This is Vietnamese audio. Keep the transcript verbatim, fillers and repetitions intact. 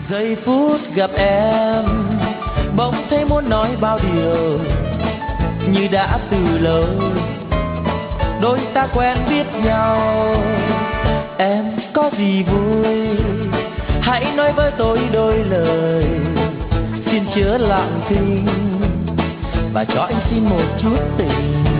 Giây phút gặp em bỗng thấy muốn nói bao điều như đã từ lâu đôi ta quen biết nhau. Em có gì vui hãy nói với tôi đôi lời, xin chớ lặng thinh và cho anh xin một chút tình.